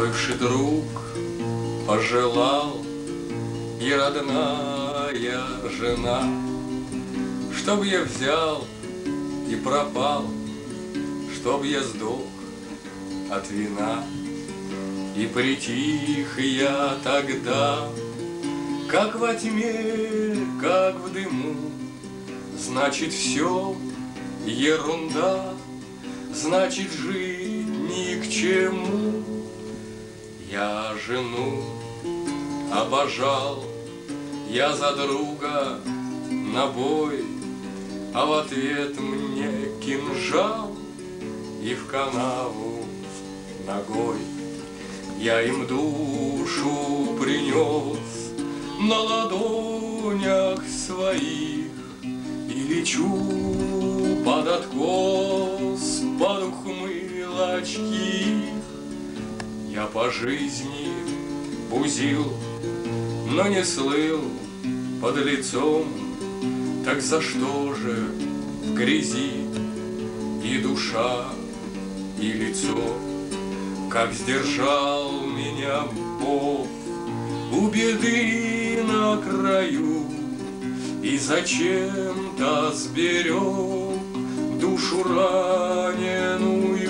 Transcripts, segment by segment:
Бывший друг пожелал, и родная жена, чтоб я взял и пропал, чтоб я сдох от вина. И притих я тогда, как во тьме, как в дыму. Значит, все ерунда, значит, жить ни к чему. Я жену обожал, я за друга на бой, а в ответ мне кинжал и в канаву ногой. Я им душу принес на ладонях своих и лечу под откос, под ухмылочки. Я по жизни бузил, но не слыл под лицом. Так за что же в грязи и душа, и лицо? Как сдержал меня Бог у беды на краю и зачем-то сберег душу раненую.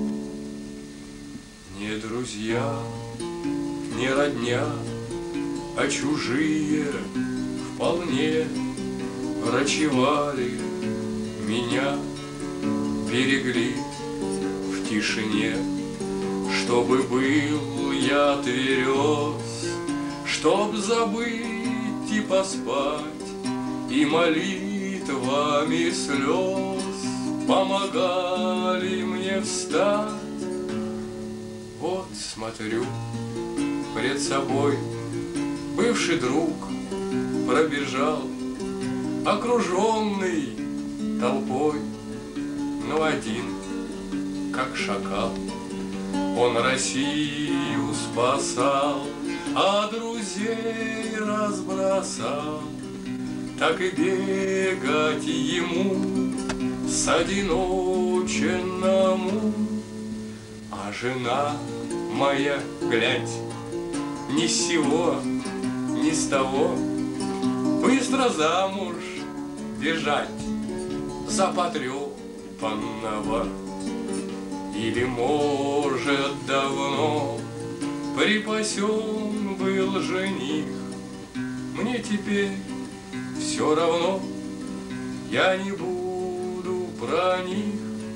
Не друзья, не родня, а чужие вполне врачевали меня, берегли в тишине, чтобы был я тверез, чтоб забыть и поспать, и молитвами слез помогали мне встать. Вот смотрю пред собой, бывший друг пробежал, окруженный толпой, но один, как шакал. Он Россию спасал, а друзей разбросал. Так и бегать ему с одиноченному. А жена моя, гляньте, ни с сего, ни с того, быстро замуж бежать за потрепанного. Или, может, давно припасен был жених. Мне теперь все равно, я не буду про них.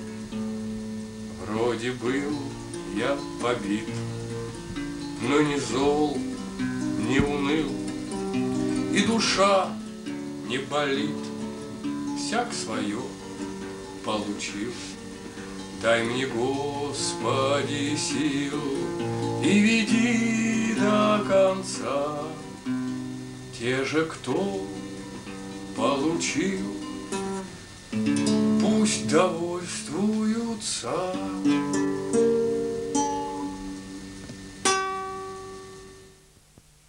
Вроде был я побит, но не зол, не уныл, и душа не болит, всяк свое получил. Дай мне, Господи, сил и веди до конца. Те же, кто получил, пусть довольны.